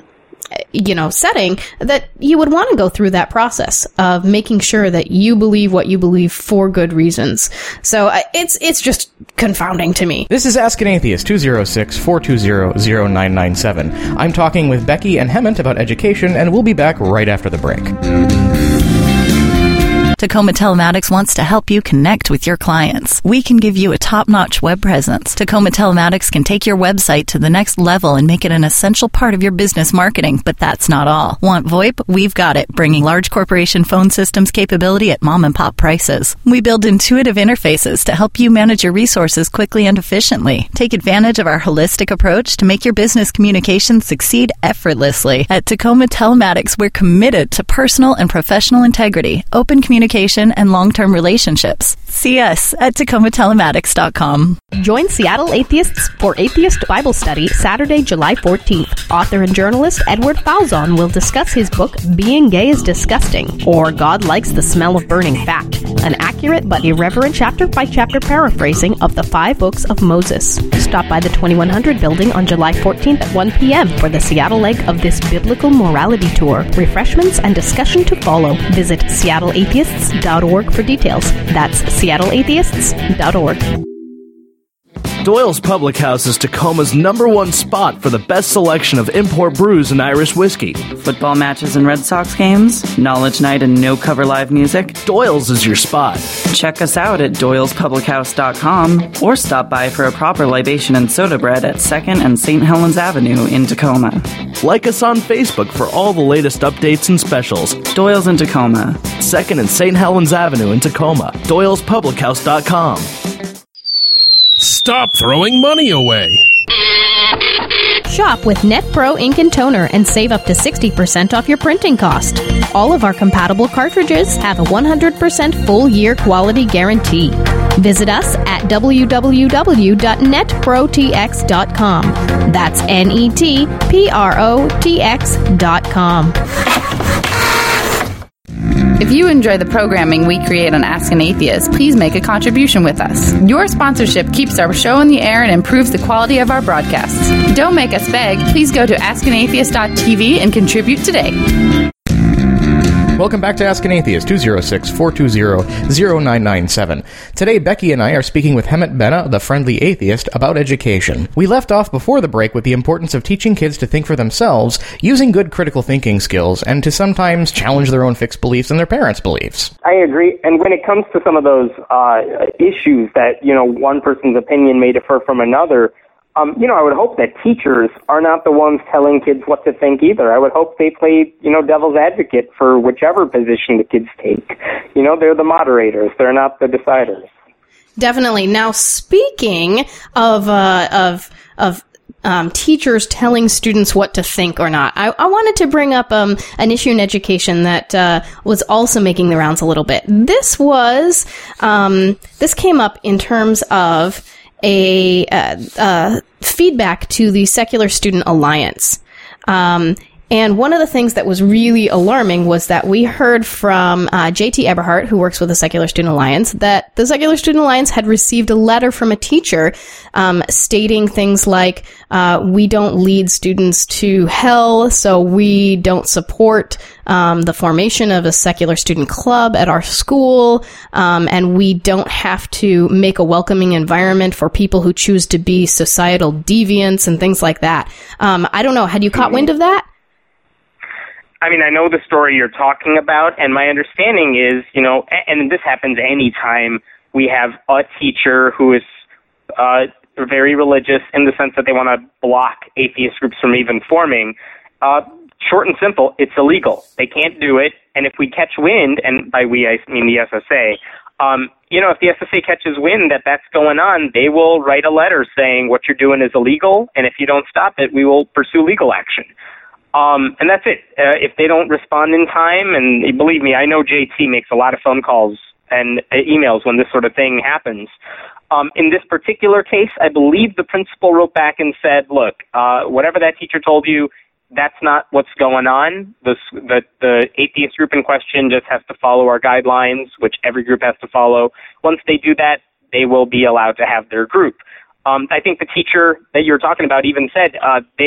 you know, setting, that you would want to go through that process of making sure that you believe what you believe for good reasons. So uh, it's it's just confounding to me. This is Ask an Atheist, two oh six, four two zero, zero nine nine seven. I'm talking with Becky and Hemant about education, and we'll be back right after the break. Tacoma Telematics wants to help you connect with your clients. We can give you a top-notch web presence. Tacoma Telematics can take your website to the next level and make it an essential part of your business marketing, but that's not all. Want VoIP? We've got it, bringing large corporation phone systems capability at mom-and-pop prices. We build intuitive interfaces to help you manage your resources quickly and efficiently. Take advantage of our holistic approach to make your business communications succeed effortlessly. At Tacoma Telematics, we're committed to personal and professional integrity, open communication, and long-term relationships. See us at Tacoma Telematics dot com. Join Seattle Atheists for Atheist Bible Study Saturday, July fourteenth. Author and journalist Edward Falzon will discuss his book, Being Gay is Disgusting, or God Likes the Smell of Burning Fat, an accurate but irreverent chapter-by-chapter paraphrasing of the five books of Moses. Stop by the twenty-one hundred building on July fourteenth at one p.m. for the Seattle leg of this biblical morality tour. Refreshments and discussion to follow. Visit Seattle Atheists dot org for details. That's Seattle Atheists dot org. Doyle's Public House is Tacoma's number one spot for the best selection of import brews and Irish whiskey. Football matches and Red Sox games, knowledge night and no-cover live music. Doyle's is your spot. Check us out at Doyles Public House dot com or stop by for a proper libation and soda bread at second and Saint Helens Avenue in Tacoma. Like us on Facebook for all the latest updates and specials. Doyle's in Tacoma. second and Saint Helens Avenue in Tacoma. Doyles Public House dot com. Stop throwing money away. Shop with NetPro Ink and Toner and save up to sixty percent off your printing cost. All of our compatible cartridges have a one hundred percent full year quality guarantee. Visit us at w w w dot net pro t x dot com. That's N E T P R O T X dot com. If you enjoy the programming we create on Ask an Atheist, please make a contribution with us. Your sponsorship keeps our show in the air and improves the quality of our broadcasts. Don't make us beg. Please go to ask an atheist dot t v and contribute today. Welcome back to Ask an Atheist, two oh six, four two zero, zero nine nine seven. Today, Becky and I are speaking with Hemant Benna, the Friendly Atheist, about education. We left off before the break with the importance of teaching kids to think for themselves, using good critical thinking skills, and to sometimes challenge their own fixed beliefs and their parents' beliefs. I agree. And when it comes to some of those uh, issues that, you know, one person's opinion may differ from another, Um, you know, I would hope that teachers are not the ones telling kids what to think either. I would hope they play, you know, devil's advocate for whichever position the kids take. You know, they're the moderators. They're not the deciders. Definitely. Now, speaking of uh, of of um, teachers telling students what to think or not, I, I wanted to bring up um, an issue in education that uh, was also making the rounds a little bit. This was um, this came up in terms of a uh, uh, feedback to the Secular Student Alliance. Um, and one of the things that was really alarming was that we heard from uh, J T Eberhardt, who works with the Secular Student Alliance, that the Secular Student Alliance had received a letter from a teacher um, stating things like, uh, we don't lead students to hell, so we don't support um, the formation of a secular student club at our school, um, and we don't have to make a welcoming environment for people who choose to be societal deviants and things like that. Um, I don't know. Had you caught wind of that? I mean, I know the story you're talking about, and my understanding is, you know, and this happens anytime we have a teacher who is uh, very religious in the sense that they want to block atheist groups from even forming. Uh, short and simple, it's illegal. They can't do it, and if we catch wind, and by we I mean the S S A, um, you know, if the S S A catches wind that that's going on, they will write a letter saying what you're doing is illegal, and if you don't stop it, we will pursue legal action. Um, and that's it. Uh, if they don't respond in time, and believe me, I know J T makes a lot of phone calls and uh, emails when this sort of thing happens. Um, in this particular case, I believe the principal wrote back and said, look, uh, whatever that teacher told you, that's not what's going on. The, the, the atheist group in question just has to follow our guidelines, which every group has to follow. Once they do that, they will be allowed to have their group. Um, I think the teacher that you're talking about even said uh, they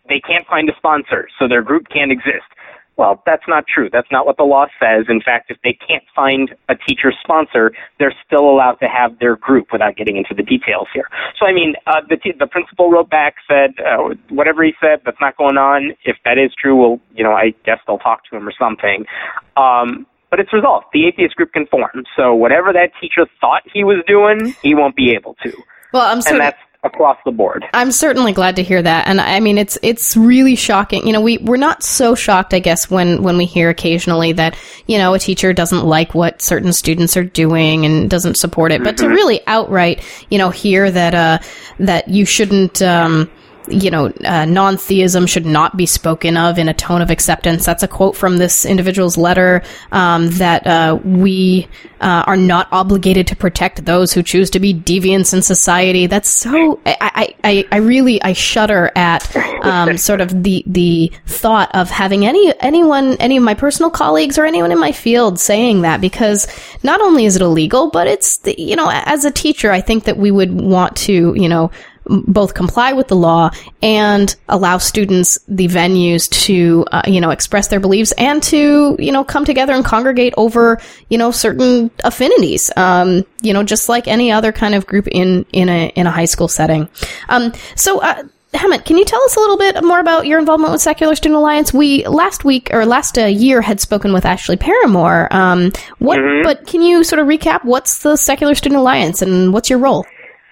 they can't find a sponsor, so their group can't exist. Well, that's not true. That's not what the law says. In fact, if they can't find a teacher sponsor, they're still allowed to have their group without getting into the details here. So, I mean, uh, the, t- the principal wrote back, said, uh, whatever he said, that's not going on. If that is true, well, you know, I guess they'll talk to him or something. Um, but it's resolved. The atheist group can form. So whatever that teacher thought he was doing, he won't be able to. Well, I'm sorry. And that's across the board. I'm certainly glad to hear that. And I mean, it's it's really shocking. You know, we, we're not so shocked, I guess, when, when we hear occasionally that, you know, a teacher doesn't like what certain students are doing and doesn't support it. Mm-hmm. But to really outright, you know, hear that, uh, that you shouldn't, um, you know, uh, non-theism should not be spoken of in a tone of acceptance. That's a quote from this individual's letter, um, that uh, we uh, are not obligated to protect those who choose to be deviants in society. That's so, I, I, I really, I shudder at um, sort of the the thought of having any anyone, any of my personal colleagues or anyone in my field saying that, because not only is it illegal, but it's, the, you know, as a teacher, I think that we would want to, you know, both comply with the law and allow students the venues to, uh, you know, express their beliefs and to, you know, come together and congregate over, you know, certain affinities, um, you know, just like any other kind of group in, in a, in a high school setting. Um, so, uh, Hemant, can you tell us a little bit more about your involvement with Secular Student Alliance? We last week or last uh, year had spoken with Ashley Paramore. Um, what, mm-hmm. But can you sort of recap what's the Secular Student Alliance and what's your role?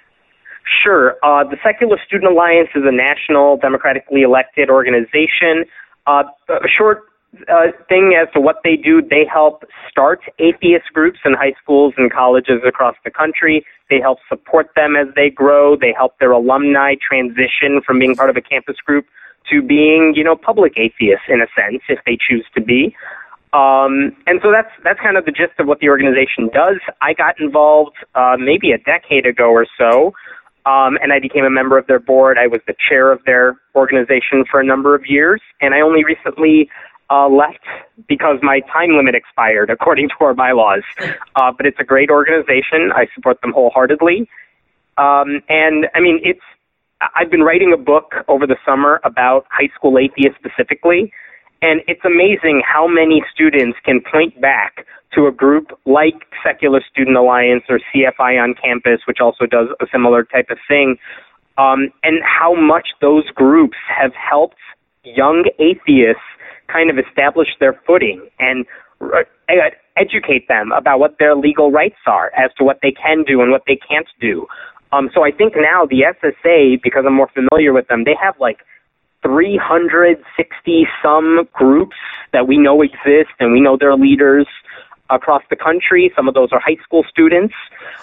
Sure. Uh, the Secular Student Alliance is a national, democratically elected organization. Uh, a short uh, thing as to what they do, they help start atheist groups in high schools and colleges across the country. They help support them as they grow. They help their alumni transition from being part of a campus group to being, you know, public atheists in a sense, if they choose to be. Um, and so that's that's kind of the gist of what the organization does. I got involved uh, maybe a decade ago or so. Um, and I became a member of their board. I was the chair of their organization for a number of years, and I only recently uh, left because my time limit expired, according to our bylaws. Uh, but it's a great organization. I support them wholeheartedly. Um, and, I mean, it's. I've been writing a book over the summer about high school atheists specifically, and it's amazing how many students can point back to a group like Secular Student Alliance or C F I on campus, which also does a similar type of thing, um, and how much those groups have helped young atheists kind of establish their footing and uh, educate them about what their legal rights are as to what they can do and what they can't do. Um, so I think now the S S A, because I'm more familiar with them, they have like three hundred sixty some groups that we know exist, and we know their leaders across the country. Some of those are high school students.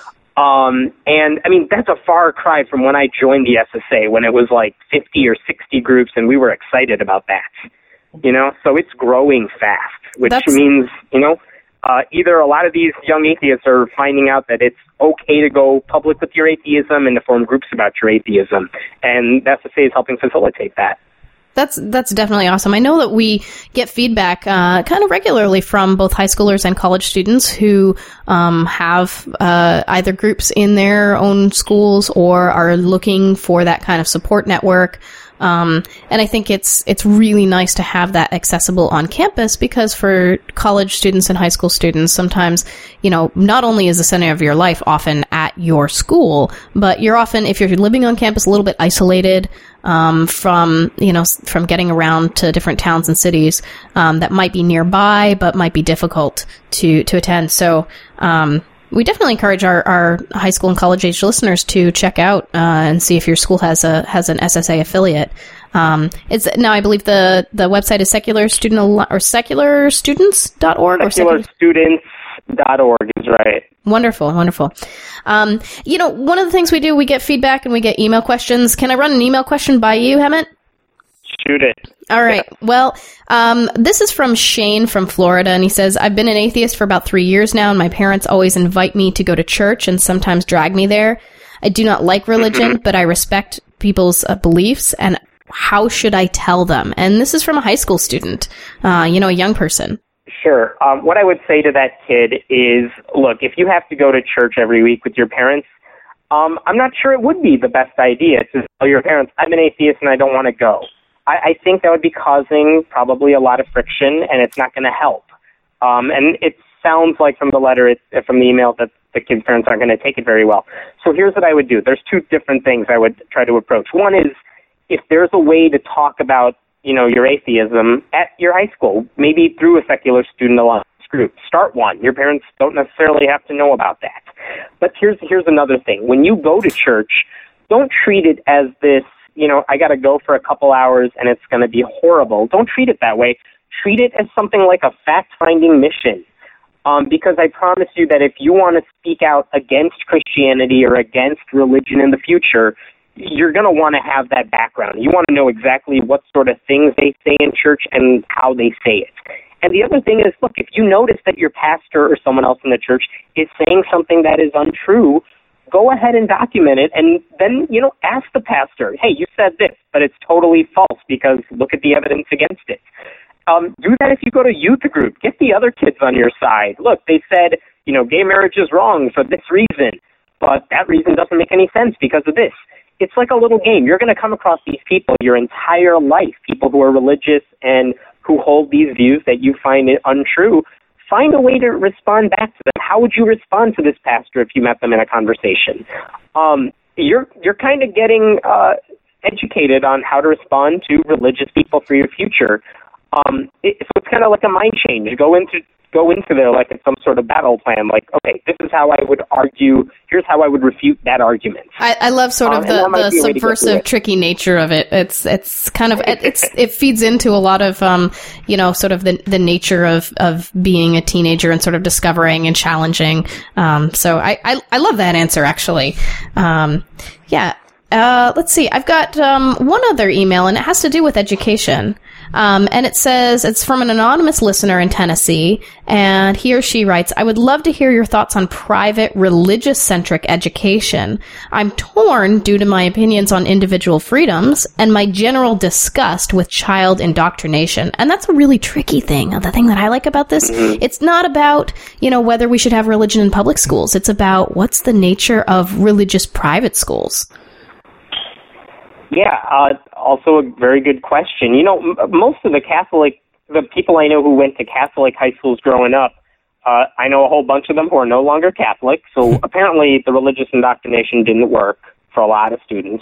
Um, and, I mean, that's a far cry from when I joined the S S A, when it was like fifty or sixty groups, and we were excited about that. You know, so it's growing fast, which that's... means, you know, uh, either a lot of these young atheists are finding out that it's okay to go public with your atheism and to form groups about your atheism. And the S S A is helping facilitate that. That's that's definitely awesome. I know that we get feedback uh, kind of regularly from both high schoolers and college students who um, have uh, either groups in their own schools or are looking for that kind of support network. Um, and I think it's it's really nice to have that accessible on campus, because for college students and high school students, sometimes, you know, not only is the center of your life often at your school, but you're often, if you're living on campus, a little bit isolated um, from, you know, from getting around to different towns and cities um, that might be nearby, but might be difficult to, to attend. So, um, we definitely encourage our, our high school and college age listeners to check out uh, and see if your school has a has an S S A affiliate. Um, it's now, I believe the, the website is secular student Al- or secular students dot org or secular students dot org is right. Wonderful, wonderful. Um, you know, one of the things we do, we get feedback and we get email questions. Can I run an email question by you, Hemant? Shoot it. All right. Well, um, this is from Shane from Florida, and he says, I've been an atheist for about three years now, and my parents always invite me to go to church and sometimes drag me there. I do not like religion, mm-hmm. but I respect people's uh, beliefs, and how should I tell them? And this is from a high school student, uh, you know, a young person. Sure. Um, what I would say to that kid is, look, if you have to go to church every week with your parents, um, I'm not sure it would be the best idea to tell your parents, I'm an atheist and I don't want to go. I, I think that would be causing probably a lot of friction, and it's not going to help. Um, and it sounds like from the letter, it, from the email, that the kids' parents aren't going to take it very well. So here's what I would do. There's two different things I would try to approach. One is, if there's a way to talk about, you know, your atheism at your high school, maybe through a secular student alliance group, start one. Your parents don't necessarily have to know about that. But here's here's another thing. When you go to church, don't treat it as this, you know, I got to go for a couple hours and it's going to be horrible. Don't treat it that way. Treat it as something like a fact-finding mission. Um, because I promise you that if you want to speak out against Christianity or against religion in the future, you're going to want to have that background. You want to know exactly what sort of things they say in church and how they say it. And the other thing is, look, if you notice that your pastor or someone else in the church is saying something that is untrue, go ahead and document it, and then, you know, ask the pastor, hey, you said this, but it's totally false because look at the evidence against it. Um, do that if you go to youth group. Get the other kids on your side. Look, they said, you know, gay marriage is wrong for this reason, but that reason doesn't make any sense because of this. It's like a little game. You're going to come across these people your entire life, people who are religious and who hold these views that you find untrue. Find a way to respond back to them. How would you respond to this pastor if you met them in a conversation? Um, you're you're kind of getting uh, educated on how to respond to religious people for your future. Um, it, so it's kind of like a mind change. Go into go into there like it's some sort of battle plan. Like, okay, this is how I would argue. Here's how I would refute that argument. I, I love sort of um, the, the subversive, tricky nature of it. It's it's kind of it, it's it feeds into a lot of um you know sort of the the nature of, of being a teenager and sort of discovering and challenging. Um, so I, I I love that answer actually. Um, yeah. Uh, let's see. I've got um, one other email, and it has to do with education. Um, and it says it's from an anonymous listener in Tennessee, and he or she writes, I would love to hear your thoughts on private religious-centric education. I'm torn due to my opinions on individual freedoms and my general disgust with child indoctrination. And that's a really tricky thing. The thing that I like about this, it's not about, you know, whether we should have religion in public schools. It's about what's the nature of religious private schools. Yeah, uh, also a very good question. You know, m- most of the Catholic, the people I know who went to Catholic high schools growing up, uh, I know a whole bunch of them who are no longer Catholic, so apparently the religious indoctrination didn't work for a lot of students.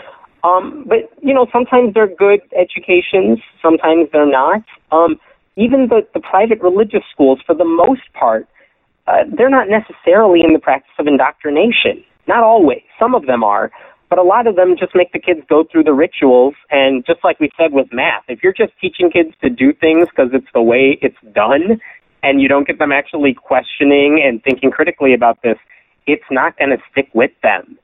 Um, but, you know, sometimes they're good educations, sometimes they're not. Um, even the, the private religious schools, for the most part, uh, they're not necessarily in the practice of indoctrination. Not always. Some of them are. But a lot of them just make the kids go through the rituals, and just like we said with math, if you're just teaching kids to do things because it's the way it's done, and you don't get them actually questioning and thinking critically about this, it's not going to stick with them.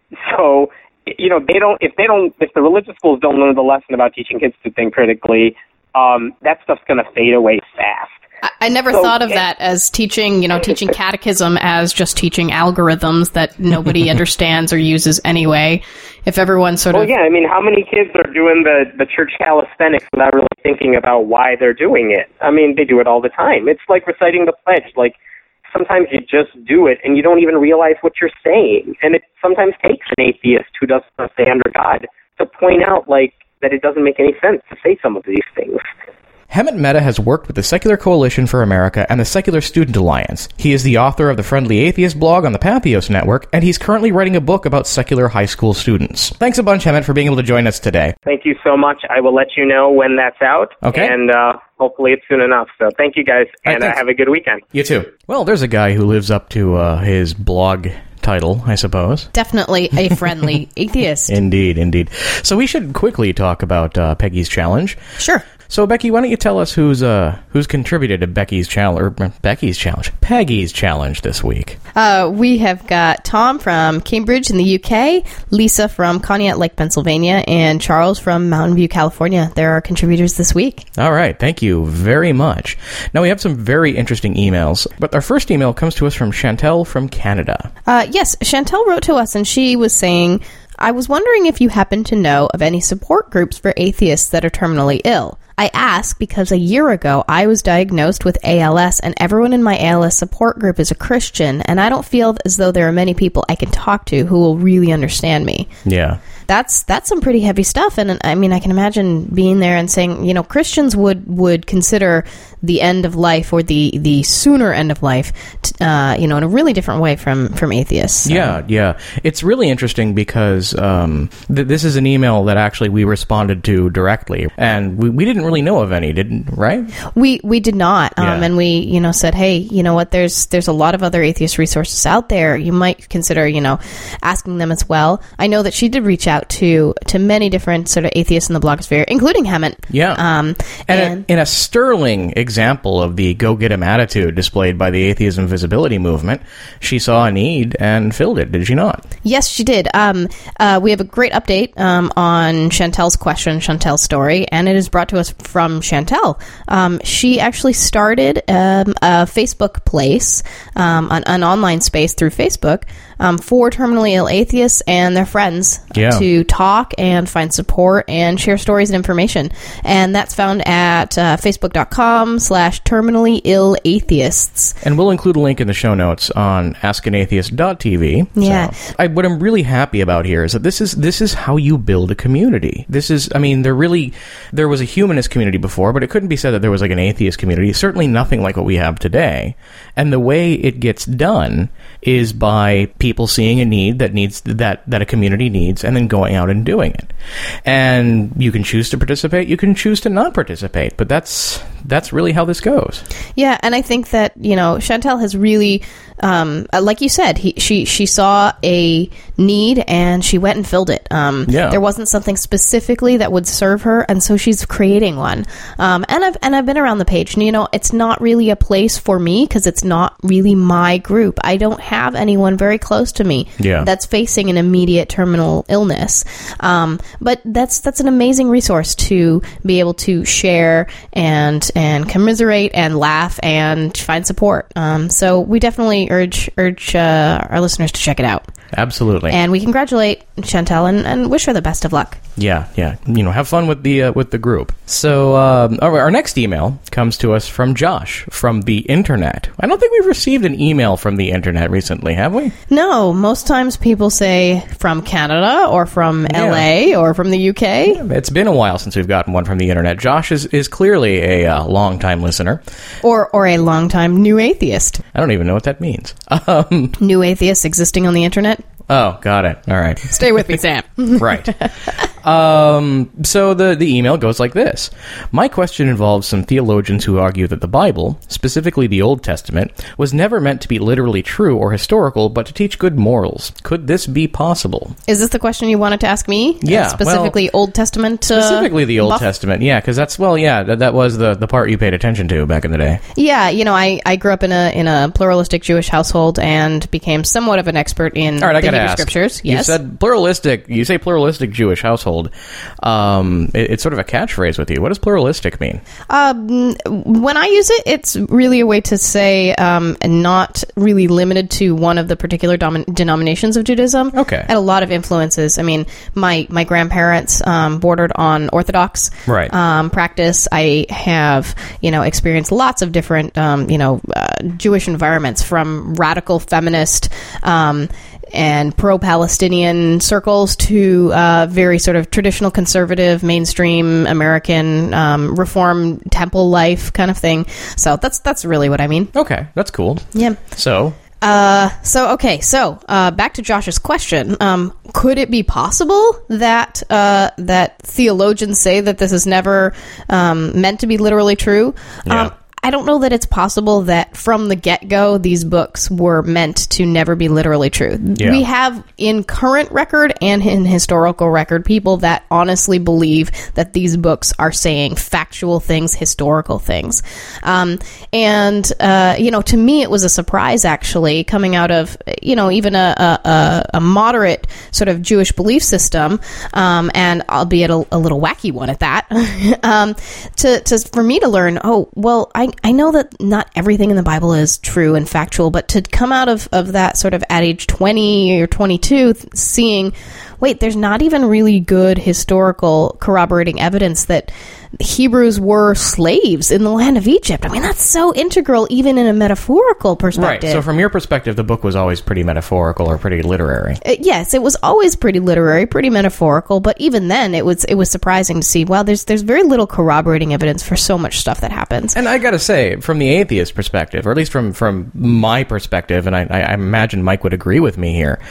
So, you know, they don't. If they don't, if the religious schools don't learn the lesson about teaching kids to think critically, um, that stuff's going to fade away fast. I never so, thought of that as teaching, you know, teaching catechism as just teaching algorithms that nobody understands or uses anyway. If everyone sort well, of... Well, yeah, I mean, how many kids are doing the, the church calisthenics without really thinking about why they're doing it? I mean, they do it all the time. It's like reciting the pledge. Like, sometimes you just do it and you don't even realize what you're saying. And it sometimes takes an atheist who doesn't stay under God to point out, like, that it doesn't make any sense to say some of these things. Hemant Mehta has worked with the Secular Coalition for America and the Secular Student Alliance. He is the author of the Friendly Atheist blog on the Patheos Network, and he's currently writing a book about secular high school students. Thanks a bunch, Hemant, for being able to join us today. Thank you so much. I will let you know when that's out, okay. and uh, hopefully it's soon enough. So thank you, guys, and right, uh, have a good weekend. You too. Well, there's a guy who lives up to uh, his blog title, I suppose. Definitely a friendly atheist. Indeed, indeed. So we should quickly talk about uh, Peggy's Challenge. Sure. So, Becky, why don't you tell us who's uh who's contributed to Becky's challenge, or Becky's challenge, Peggy's challenge this week? Uh, we have got Tom from Cambridge in the U K, Lisa from Conneaut Lake, Pennsylvania, and Charles from Mountain View, California. They're our contributors this week. All right, thank you very much. Now, we have some very interesting emails, but our first email comes to us from Chantel from Canada. Uh, yes, Chantel wrote to us, and she was saying, I was wondering if you happen to know of any support groups for atheists that are terminally ill. I ask because a year ago I was diagnosed with A L S, and everyone in my A L S support group is a Christian, and I don't feel as though there are many people I can talk to who will really understand me. Yeah. that's that's some pretty heavy stuff. And I mean, I can imagine being there and saying, you know, Christians would would consider the end of life or the the sooner end of life, t- uh, you know, in a really different way from from atheists. So. Yeah, yeah. It's really interesting because um, th- this is an email that actually we responded to directly, and we, we didn't really know of any, didn't right? We we did not, um, Yeah. and we you know said, hey, you know what? There's there's a lot of other atheist resources out there. You might consider you know asking them as well. I know that she did reach out to to many different sort of atheists in the blogosphere, including Hemant. Yeah. Um, And, and a, in a sterling example of the go-get-em attitude displayed by the atheism visibility movement, she saw a need and filled it, did she not? yes, she did. Um, uh, we have a great update um, on Chantel's question, Chantel's story, and it is brought to us from Chantel. Um, she actually started um, a Facebook place, um, an, an online space through Facebook um, for terminally ill atheists and their friends Yeah. to talk and find support and share stories and information. And that's found at uh, facebook.com slash terminally ill atheists. And we'll include a link in the show notes on ask an atheist dot t v. Yeah. So, I, what I'm really happy about here is that this is this is how you build a community. This is, I mean, there really, there was a humanist community before, but it couldn't be said that there was like an atheist community. Certainly nothing like what we have today. And the way it gets done is by people seeing a need that needs that that a community needs, and then going out and doing it. And you can choose to participate, you can choose to not participate, but that's that's really how this goes. Yeah, and I think that, you know, Chantel has really, um, uh, like you said, he, she she saw a need and she went and filled it. Um, Yeah. There wasn't something specifically that would serve her, and so she's creating one. Um, and I've and I've been around the page, and you know, it's not really a place for me because it's not really my group. I don't have anyone very close to me Yeah. that's facing an immediate terminal illness. Um, but that's that's an amazing resource to be able to share and and commiserate and laugh and find support. Um, so we definitely urge urge uh, our listeners to check it out. Absolutely. And we congratulate Chantel and, and wish her the best of luck. Yeah, yeah. You know, have fun with the uh, with the group. So um, our, our next email comes to us from Josh from the internet. I don't think we've received an email from the internet recently, have we? No, most times people say from Canada or from L A or from the U K. Yeah, it's been a while since we've gotten one from the internet. Josh is, is clearly a uh, long-time listener. Or or a longtime new atheist. I don't even know what that means. Um, new atheists existing on the internet. Oh, got it. All right. Stay with me, Sam. Right. Um, so the, the email goes like this. My question involves some theologians who argue that the Bible, specifically the Old Testament, was never meant to be literally true or historical, but to teach good morals. Could this be possible? Is this the question you wanted to ask me? Yeah, Uh, specifically well, Old Testament? Uh, Specifically the Old buff? Testament, yeah, because that's, well, yeah, that, that was the, the part you paid attention to back in the day. Yeah, you know, I, I grew up in a in a pluralistic Jewish household and became somewhat of an expert in All right, I the gotta Hebrew ask. scriptures. You Yes. said pluralistic, you say pluralistic Jewish household. Um, it, it's sort of a catchphrase with you. What does pluralistic mean? Um, when I use it, it's really a way to say um, not really limited to one of the particular dom- denominations of Judaism. Okay. And a lot of influences. I mean, my, my grandparents um, bordered on Orthodox Right. um, practice. I have, you know, experienced lots of different, um, you know, uh, Jewish environments, from radical feminist um, and pro-Palestinian circles to uh, very sort of traditional conservative, mainstream American um, reform temple life kind of thing. So that's that's really what I mean. Okay, that's cool. Yeah. So, Uh, so okay, so uh, back to Josh's question: um, could it be possible that uh, that theologians say that this is never um, meant to be literally true? Yeah. Um, I don't know that it's possible that from the get-go these books were meant to never be literally true. Yeah. We have in current record and in historical record people that honestly believe that these books are saying factual things, historical things. Um, and, uh, you know, to me it was a surprise actually coming out of, you know, even a, a, a moderate sort of Jewish belief system, um, and albeit a, a little wacky one at that, um, to, to, for me to learn, oh, well, I I know that not everything in the Bible is true and factual, but to come out of, of that sort of at age twenty or twenty-two, th- seeing, wait, there's not even really good historical corroborating evidence that Hebrews were slaves in the land of Egypt. I mean, that's so integral, even in a metaphorical perspective. Right. So from your perspective, the book was always pretty metaphorical or pretty literary. Uh, yes, it was always pretty literary, pretty metaphorical. But even then, it was it was surprising to see. Wow, there's there's very little corroborating evidence for so much stuff that happens. And I got to say, from the atheist perspective, or at least from from my perspective, and I, I imagine Mike would agree with me here,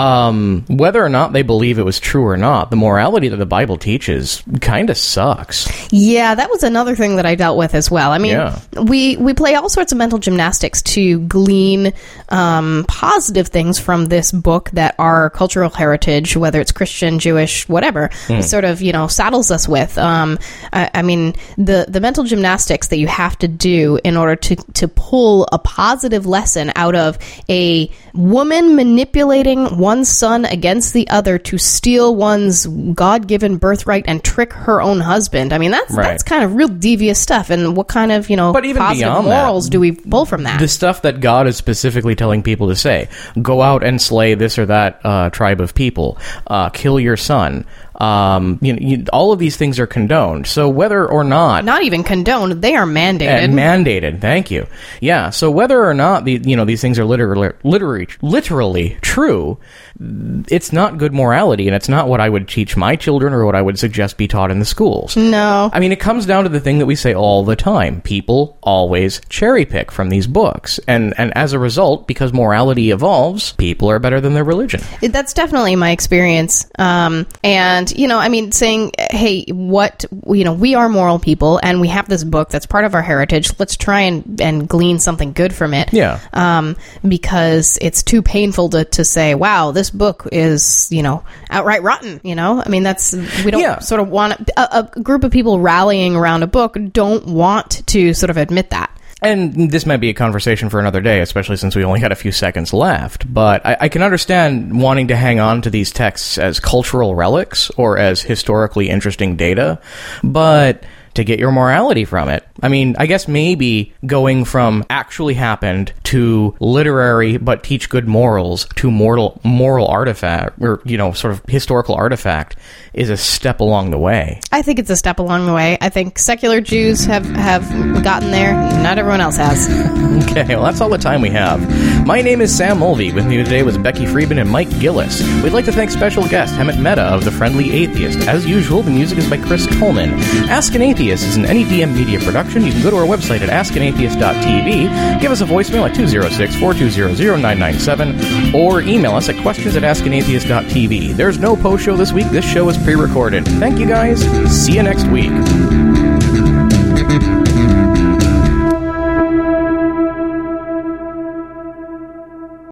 um, whether or not they believe it was true or not, the morality that the Bible teaches kind of sucks. Yeah, that was another thing that I dealt with as well. I mean, Yeah. we, we play all sorts of mental gymnastics to glean um, positive things from this book that our cultural heritage, whether it's Christian, Jewish, whatever, Hmm. sort of, you know, saddles us with. Um, I, I mean, the, the mental gymnastics that you have to do in order to, to pull a positive lesson out of a woman manipulating one son against the other to steal one's God-given birthright and trick her own husband. I mean, that's Right. that's kind of real devious stuff. And what kind of, you know, But even positive beyond that, morals do we pull from that? The stuff that God is specifically telling people to say: go out and slay this or that uh, tribe of people, uh, kill your son. Um, you know, you, all of these things are condoned. So whether or not Not even condoned, they are mandated. And mandated. Thank you. Yeah. So whether or not the you know these things are literally literally literally true, it's not good morality, and it's not what I would teach my children or what I would suggest be taught in the schools. No. I mean, it comes down to the thing that we say all the time: people always cherry pick from these books, and and as a result, because morality evolves, people are better than their religion. It- That's definitely my experience. Um, and, you know, I mean, saying, hey, what, you know, we are moral people and we have this book that's part of our heritage. Let's try and, and glean something good from it. Yeah. Um, because it's too painful to, to say, wow, this book is, you know, outright rotten, you know? I mean, that's, we don't Yeah. sort of want, a, a group of people rallying around a book don't want to sort of admit that. And this might be a conversation for another day, especially since we only got a few seconds left. But I, I can understand wanting to hang on to these texts as cultural relics or as historically interesting data. But to get your morality from it, I mean, I guess maybe going from actually happened to literary but teach good morals to moral moral artifact, or, you know, sort of historical artifact, is a step along the way. I think it's a step along the way. I think secular Jews have, have gotten there. Not everyone else has. Okay, well, that's all the time we have. My name is Sam Mulvey. With me today was Becky Friedman and Mike Gillis. We'd like to thank special guest Hemet Mehta of The Friendly Atheist. As usual, the music is by Chris Coleman. Ask an Atheist is an N E D M media production. You can go to our website at ask an atheist dot t v, give us a voicemail at two oh six, four two zero, zero nine nine seven, or email us at questions at ask an atheist dot t v. There's no post show this week. This show is pre-recorded. Thank you, guys. See you next week.